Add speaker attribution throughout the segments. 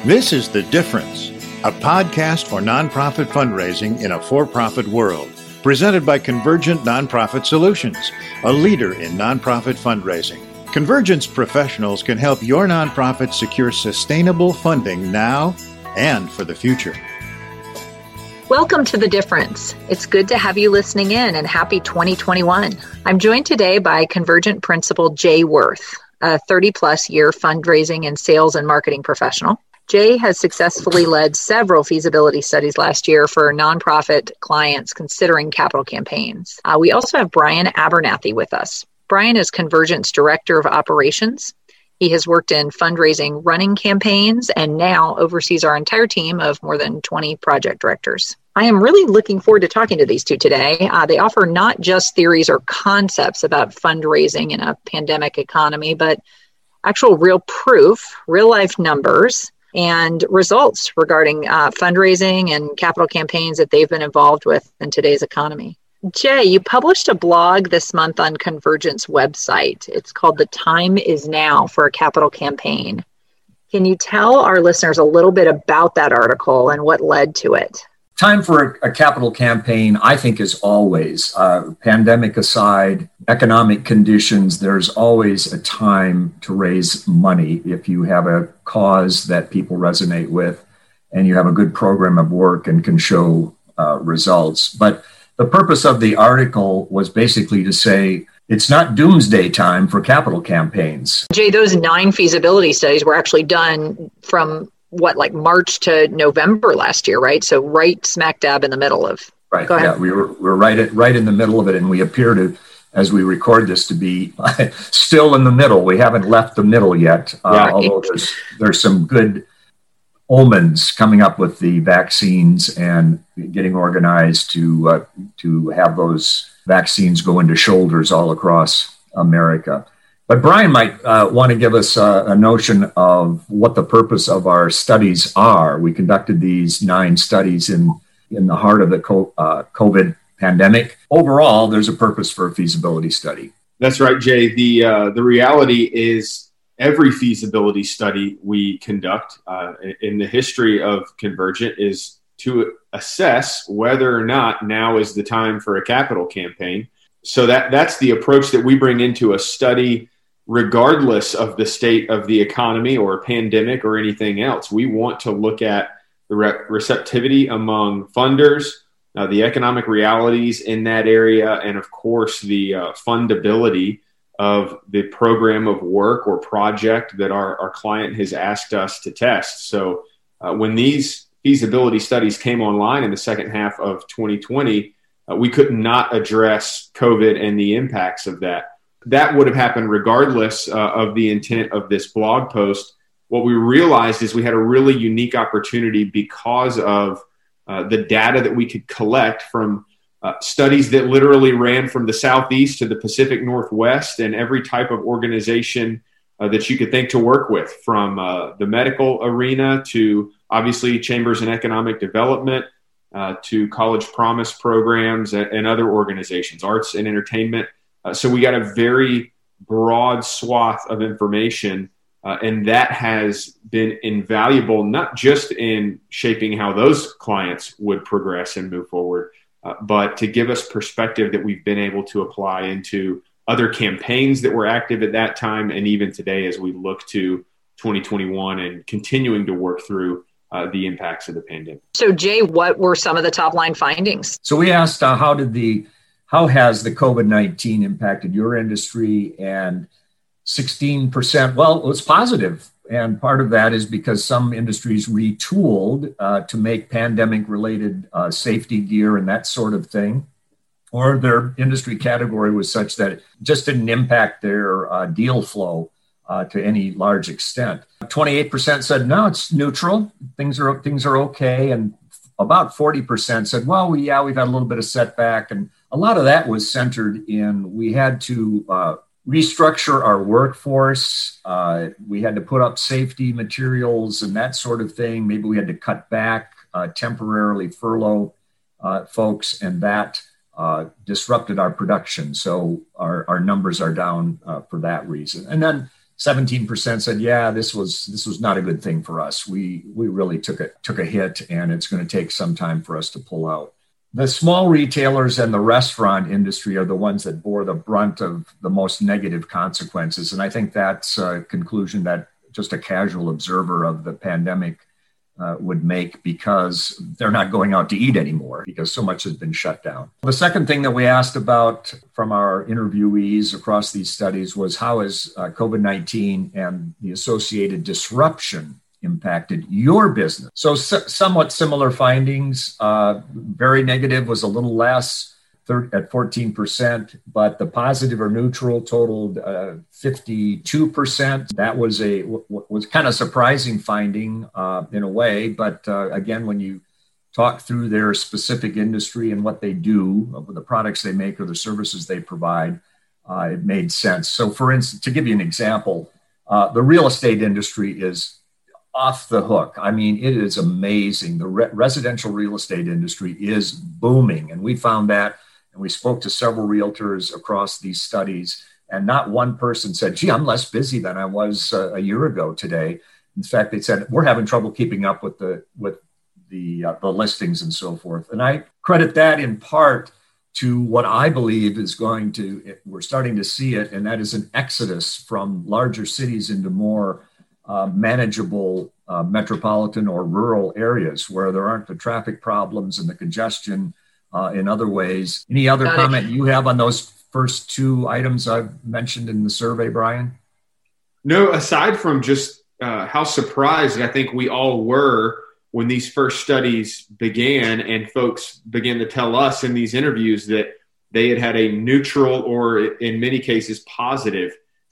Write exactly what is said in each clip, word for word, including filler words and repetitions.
Speaker 1: This is The Difference, a podcast for nonprofit fundraising in a for-profit world, presented by Convergent Nonprofit Solutions, a leader in nonprofit fundraising. Convergence professionals can help your nonprofit secure sustainable funding now and for the future.
Speaker 2: Welcome to The Difference. It's good to have you listening in, and happy twenty twenty-one. I'm joined today by Convergent Principal Jay Worth, a thirty-plus year fundraising and sales and marketing professional. Jay has successfully led several feasibility studies last year for nonprofit clients considering capital campaigns. Uh, we also have Brian Abernathy with us. Brian is Convergent's Director of Operations. He has worked in fundraising running campaigns and now oversees our entire team of more than twenty project directors. I am really looking forward to talking to these two today. Uh, they offer not just theories or concepts about fundraising in a pandemic economy, but actual real proof, real life numbers, and results regarding uh, fundraising and capital campaigns that they've been involved with in today's economy. Jay, you published a blog this month on Convergent's website. It's called The Time Is Now for a Capital Campaign. Can you tell our listeners a little bit about that article and what led to it?
Speaker 3: Time for a capital campaign, I think, is always, uh, pandemic aside, economic conditions, there's always a time to raise money if you have a cause that people resonate with and you have a good program of work and can show uh, results. But the purpose of the article was basically to say it's not doomsday time for capital campaigns.
Speaker 2: Jay, those nine feasibility studies were actually done from what, like March to November last year, right? So right smack dab in the middle of.
Speaker 3: Right. Yeah, we were we're right at right in the middle of it, and we appear to, as we record this, to be still in the middle. We haven't left the middle yet, uh,
Speaker 2: yeah.
Speaker 3: although there's there's some good omens coming up with the vaccines and getting organized to uh, to have those vaccines go into shoulders all across America. But Brian might uh, want to give us uh, a notion of what the purpose of our studies are. We conducted these nine studies in, in the heart of the co- uh, COVID pandemic. Overall, there's a purpose for a feasibility study.
Speaker 4: That's right, Jay. The uh, the reality is every feasibility study we conduct uh, in the history of Convergent is to assess whether or not now is the time for a capital campaign. So that that's the approach that we bring into a study, regardless of the state of the economy or a pandemic or anything else. We want to look at the re- receptivity among funders, uh, the economic realities in that area, and of course the uh, fundability of the program of work or project that our, our client has asked us to test. So uh, when these feasibility studies came online in the second half of twenty twenty, uh, we could not address COVID and the impacts of that. That would have happened regardless uh, of the intent of this blog post. What we realized is we had a really unique opportunity because of uh, the data that we could collect from uh, studies that literally ran from the Southeast to the Pacific Northwest and every type of organization uh, that you could think to work with, from uh, the medical arena to obviously chambers and economic development uh, to college promise programs and, and other organizations, arts and entertainment. Uh, so we got a very broad swath of information, uh, and that has been invaluable, not just in shaping how those clients would progress and move forward, uh, but to give us perspective that we've been able to apply into other campaigns that were active at that time, and even today as we look to twenty twenty-one and continuing to work through uh, the impacts of the pandemic.
Speaker 2: So Jay, what were some of the top line findings?
Speaker 3: So we asked uh, how did the How has the COVID nineteen impacted your industry? And sixteen percent, well, it was positive. And part of that is because some industries retooled uh, to make pandemic-related uh, safety gear and that sort of thing. Or their industry category was such that it just didn't impact their uh, deal flow uh, to any large extent. twenty-eight percent said, no, it's neutral. Things are, things are okay. And about forty percent said, well, we, yeah, we've had a little bit of setback. And a lot of that was centered in we had to uh, restructure our workforce. Uh, we had to put up safety materials and that sort of thing. Maybe we had to cut back, uh, temporarily furlough uh, folks, and that uh, disrupted our production. So our, our numbers are down uh, for that reason. And then seventeen percent said, yeah, this was this was not a good thing for us. We we really took a, took a hit, and it's going to take some time for us to pull out. The small retailers and the restaurant industry are the ones that bore the brunt of the most negative consequences. And I think that's a conclusion that just a casual observer of the pandemic uh, would make, because they're not going out to eat anymore because so much has been shut down. The second thing that we asked about from our interviewees across these studies was, how has uh, COVID nineteen and the associated disruption impacted your business? So s- somewhat similar findings. Uh, very negative was a little less thir- at fourteen percent, but the positive or neutral totaled uh, fifty-two percent. That was a w- w- was kind of surprising finding uh, in a way. But uh, again, when you talk through their specific industry and what they do, the products they make or the services they provide, uh, it made sense. So for instance, to give you an example, uh, the real estate industry is off the hook. I mean, it is amazing. The re- residential real estate industry is booming. And we found that, and we spoke to several realtors across these studies, and not one person said, gee, I'm less busy than I was uh, a year ago today. In fact, they said, we're having trouble keeping up with the with the, uh, the listings and so forth. And I credit that in part to what I believe is going to, we're starting to see it, and that is an exodus from larger cities into more Uh, manageable uh, metropolitan or rural areas where there aren't the traffic problems and the congestion uh, in other ways. Any other Got comment it. you have on those first two items I've mentioned in the survey, Brian?
Speaker 4: No, aside from just uh, how surprised I think we all were when these first studies began, and folks began to tell us in these interviews that they had had a neutral or in many cases positive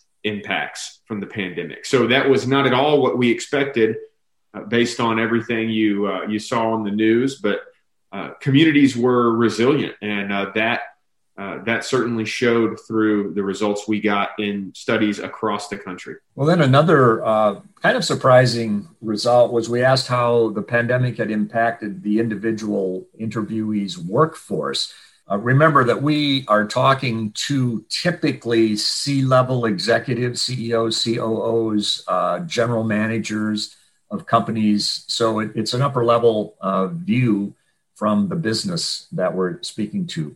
Speaker 4: impacts from the pandemic. So that was not at all what we expected uh, based on everything you uh, you saw on the news, but uh, communities were resilient, and uh, that uh, that certainly showed through the results we got in studies across the country.
Speaker 3: Well, then another uh, kind of surprising result was we asked how the pandemic had impacted the individual interviewees' workforce. Uh, remember that we are talking to typically C-level executives, C E Os, C O Os, uh, general managers of companies. So it, it's an upper level uh, view from the business that we're speaking to.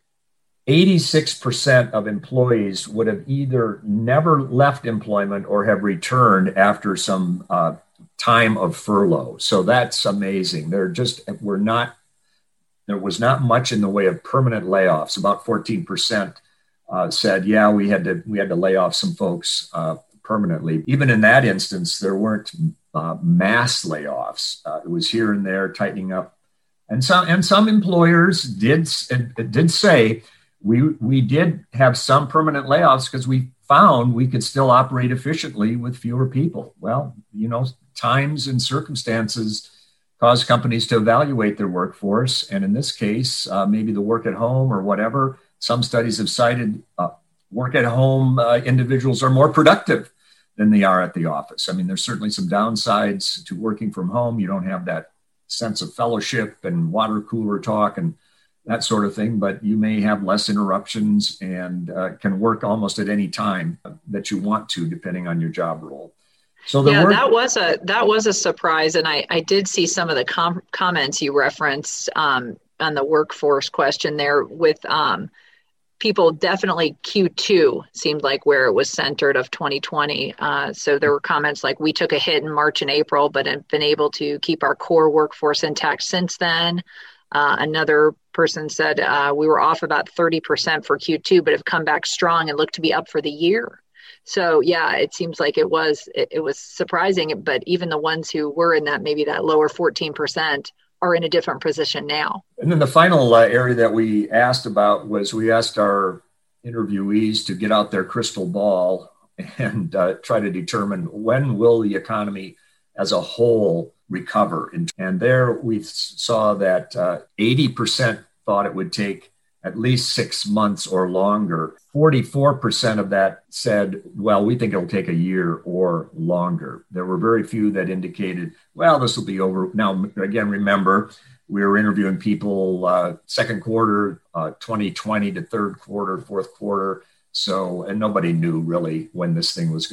Speaker 3: eighty-six percent of employees would have either never left employment or have returned after some uh, time of furlough. So that's amazing. They're just, we're not There was not much in the way of permanent layoffs. About fourteen percent uh, said, yeah, we had to we had to lay off some folks uh, permanently. Even in that instance, there weren't uh, mass layoffs. Uh, it was here and there tightening up. And some and some employers did, did say, we, we did have some permanent layoffs because we found we could still operate efficiently with fewer people. Well, you know, times and circumstances cause companies to evaluate their workforce. And in this case, uh, maybe the work at home or whatever. Some studies have cited uh, work at home uh, individuals are more productive than they are at the office. I mean, there's certainly some downsides to working from home. You don't have that sense of fellowship and water cooler talk and that sort of thing, but you may have less interruptions and uh, can work almost at any time that you want to, depending on your job role. So
Speaker 2: yeah,
Speaker 3: work-
Speaker 2: that was a that was a surprise, and I, I did see some of the com- comments you referenced um, on the workforce question there. With um, people, definitely Q two seemed like where it was centered of twenty twenty. Uh, so there were comments like, "We took a hit in March and April, but have been able to keep our core workforce intact since then." Uh, another person said uh, we were off about thirty percent for Q two, but have come back strong and look to be up for the year. So yeah, it seems like it was it, it was surprising, but even the ones who were in that maybe that lower fourteen percent are in a different position now.
Speaker 3: And then the final uh, area that we asked about was we asked our interviewees to get out their crystal ball and uh, try to determine when will the economy as a whole recover. And there we saw that uh, eighty percent thought it would take at least six months or longer. forty-four percent of that said, well, we think it'll take a year or longer. There were very few that indicated, well, this will be over. Now, again, remember, we were interviewing people uh, second quarter, uh, twenty twenty to third quarter, fourth quarter. So, and nobody knew really when this thing was going to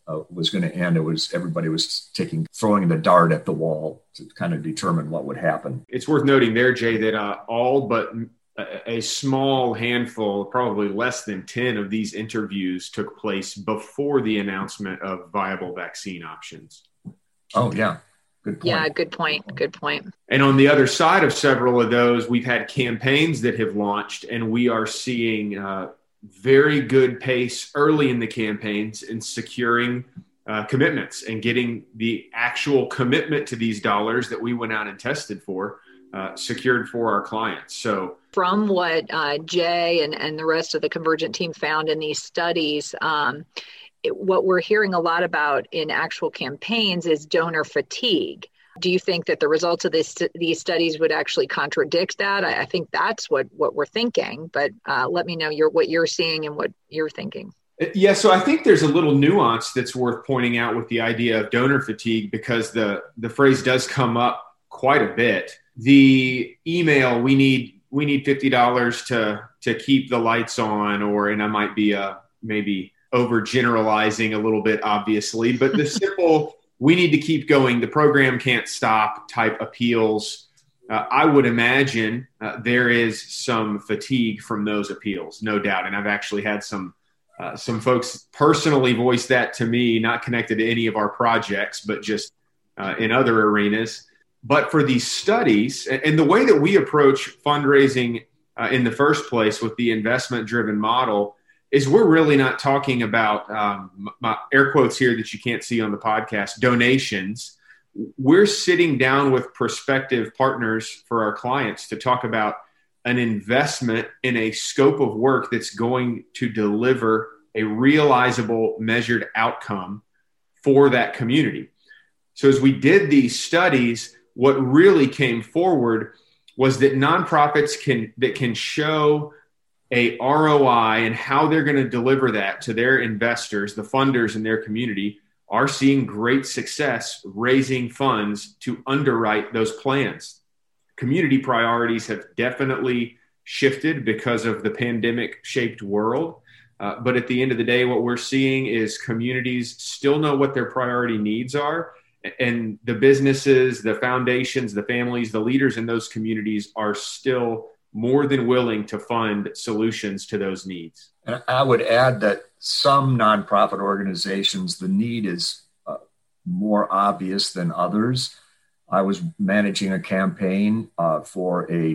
Speaker 3: uh, was going to end. It was everybody was taking, throwing the dart at the wall to kind of determine what would happen.
Speaker 4: It's worth noting there, Jay, that uh, all but a, a small handful, probably less than ten of these interviews took place before the announcement of viable vaccine options.
Speaker 3: Oh, yeah. Good point.
Speaker 2: Yeah, good point. Good point.
Speaker 4: And on the other side of several of those, we've had campaigns that have launched, and we are seeing uh, very good pace early in the campaigns in securing uh, commitments and getting the actual commitment to these dollars that we went out and tested for uh, secured for our clients. So
Speaker 2: from what uh, Jay and, and the rest of the Convergent team found in these studies, um, it, what we're hearing a lot about in actual campaigns is donor fatigue. Do you think that the results of this, these studies would actually contradict that? I, I think that's what, what we're thinking, but uh, let me know your, what you're seeing and what you're thinking.
Speaker 4: Yeah, so I think there's a little nuance that's worth pointing out with the idea of donor fatigue, because the, the phrase does come up quite a bit. The email, we need we need fifty dollars to to keep the lights on, or, and I might be uh, maybe overgeneralizing a little bit, obviously, but the simple, we need to keep going, the program can't stop type appeals, uh, I would imagine uh, there is some fatigue from those appeals, no doubt. And I've actually had some uh, some folks personally voice that to me, not connected to any of our projects, but just uh, in other arenas. But for these studies, and the way that we approach fundraising uh, in the first place with the investment-driven model, is we're really not talking about, um, my air quotes here that you can't see on the podcast, donations. We're sitting down with prospective partners for our clients to talk about an investment in a scope of work that's going to deliver a realizable, measured outcome for that community. So as we did these studies, what really came forward was that nonprofits can that can show a R O I and how they're going to deliver that to their investors, the funders in their community, are seeing great success raising funds to underwrite those plans. Community priorities have definitely shifted because of the pandemic-shaped world. Uh, but at the end of the day, what we're seeing is communities still know what their priority needs are. And the businesses, the foundations, the families, the leaders in those communities are still more than willing to fund solutions to those needs.
Speaker 3: And I would add that some nonprofit organizations, the need is uh, more obvious than others. I was managing a campaign uh, for a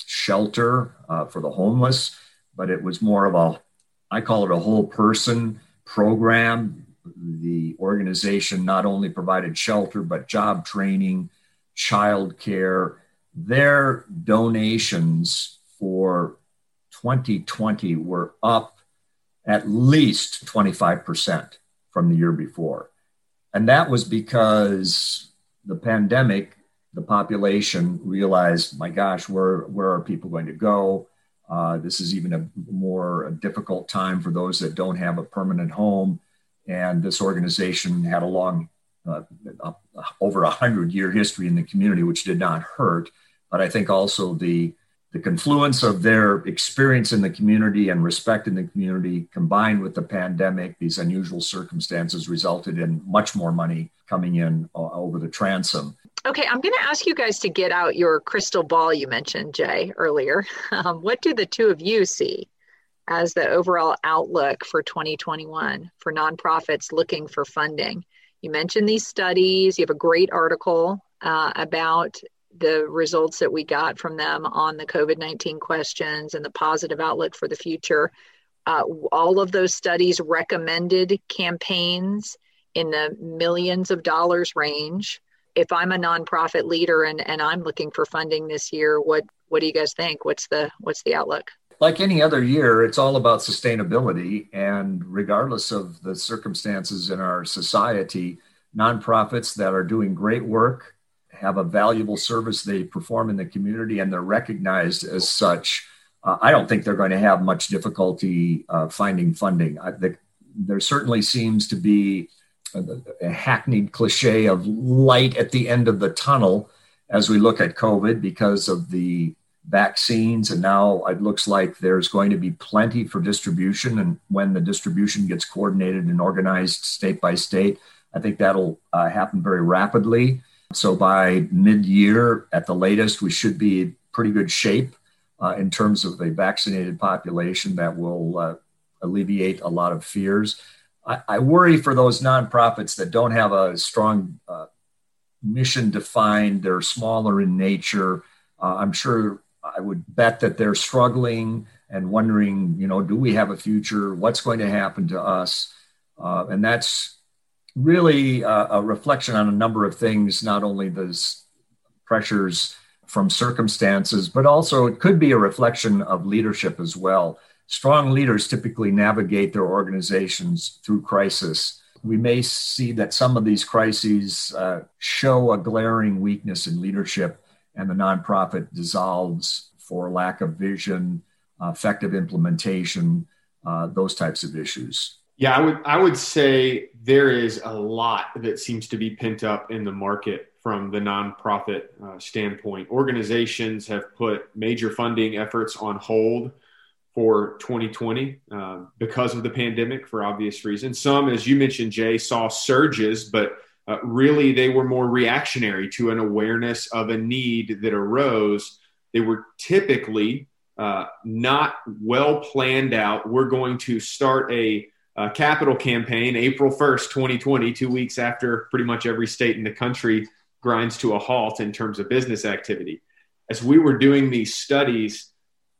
Speaker 3: shelter uh, for the homeless, but it was more of a, I call it a whole person program. The organization not only provided shelter, but job training, childcare. Their donations for twenty twenty were up at least twenty-five percent from the year before. And that was because the pandemic, the population realized, my gosh, where, where are people going to go? Uh, this is even a more a difficult time for those that don't have a permanent home. And this organization had a long, uh, uh, over a hundred year history in the community, which did not hurt. But I think also the, the confluence of their experience in the community and respect in the community, combined with the pandemic, these unusual circumstances, resulted in much more money coming in uh, over the transom.
Speaker 2: Okay, I'm going to ask you guys to get out your crystal ball you mentioned, Jay, earlier. Um, what do the two of you see as the overall outlook for twenty twenty-one for nonprofits looking for funding? You mentioned these studies. You have a great article uh, about the results that we got from them on the COVID nineteen questions and the positive outlook for the future. Uh, all of those studies recommended campaigns in the millions of dollars range. If I'm a nonprofit leader and, and I'm looking for funding this year, what what do you guys think? What's the what's the outlook?
Speaker 3: Like any other year, it's all about sustainability. And regardless of the circumstances in our society, nonprofits that are doing great work, have a valuable service they perform in the community, and they're recognized as such, uh, I don't think they're going to have much difficulty uh, finding funding. I think there certainly seems to be a, a hackneyed cliche of light at the end of the tunnel as we look at COVID because of the vaccines, and now it looks like there's going to be plenty for distribution. And when the distribution gets coordinated and organized state by state, I think that'll uh, happen very rapidly. So by mid-year at the latest, we should be in pretty good shape uh, in terms of a vaccinated population that will uh, alleviate a lot of fears. I, I worry for those nonprofits that don't have a strong uh, mission defined. They're smaller in nature. Uh, I'm sure I would bet that they're struggling and wondering, you know, do we have a future? What's going to happen to us? Uh, and that's really a, a reflection on a number of things, not only those pressures from circumstances, but also it could be a reflection of leadership as well. Strong leaders typically navigate their organizations through crisis. We may see that some of these crises uh, show a glaring weakness in leadership, and the nonprofit dissolves for lack of vision, uh, effective implementation, uh, those types of issues.
Speaker 4: Yeah, I would I would say there is a lot that seems to be pent up in the market from the nonprofit uh, standpoint. Organizations have put major funding efforts on hold for twenty twenty uh, because of the pandemic for obvious reasons. Some, as you mentioned, Jay, saw surges, but uh, really they were more reactionary to an awareness of a need that arose. They were typically uh, not well planned out. We're going to start a Uh, capital campaign April first, twenty twenty, two weeks after pretty much every state in the country grinds to a halt in terms of business activity. As we were doing these studies,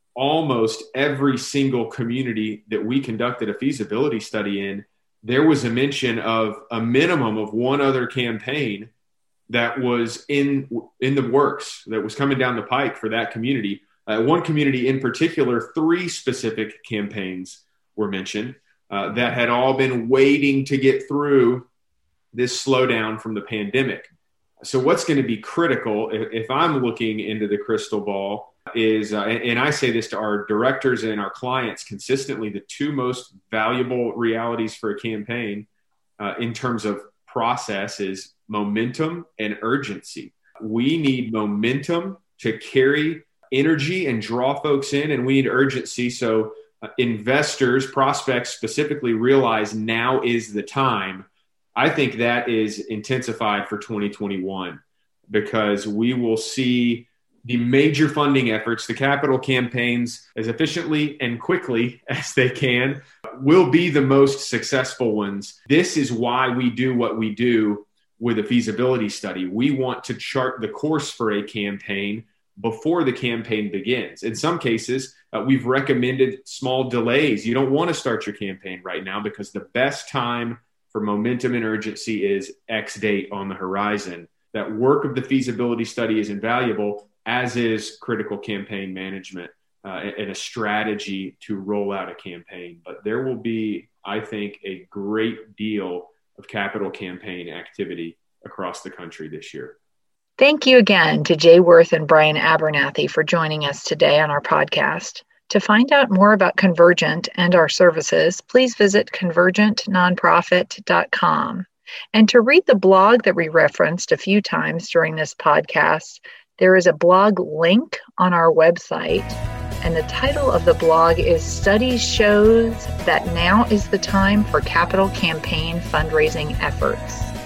Speaker 4: almost every single community that we conducted a feasibility study in, there was a mention of a minimum of one other campaign that was in, in the works, that was coming down the pike for that community. Uh, one community in particular, three specific campaigns were mentioned. Uh, that had all been waiting to get through this slowdown from the pandemic. So what's going to be critical, if, if I'm looking into the crystal ball, is, uh, and, and I say this to our directors and our clients consistently, the two most valuable realities for a campaign uh, in terms of process is momentum and urgency. We need momentum to carry energy and draw folks in, and we need urgency so Uh, investors, prospects specifically realize now is the time. I think that is intensified for twenty twenty-one because we will see the major funding efforts, the capital campaigns, as efficiently and quickly as they can, will be the most successful ones. This is why we do what we do with a feasibility study. We want to chart the course for a campaign before the campaign begins. In some cases, uh, we've recommended small delays. You don't want to start your campaign right now because the best time for momentum and urgency is X date on the horizon. That work of the feasibility study is invaluable, as is critical campaign management uh, and a strategy to roll out a campaign. But there will be, I think, a great deal of capital campaign activity across the country this year.
Speaker 2: Thank you again to Jay Worth and Brian Abernathy for joining us today on our podcast. To find out more about Convergent and our services, please visit convergent nonprofit dot com. And to read the blog that we referenced a few times during this podcast, there is a blog link on our website, and the title of the blog is Studies Shows That Now is the Time for Capital Campaign Fundraising Efforts.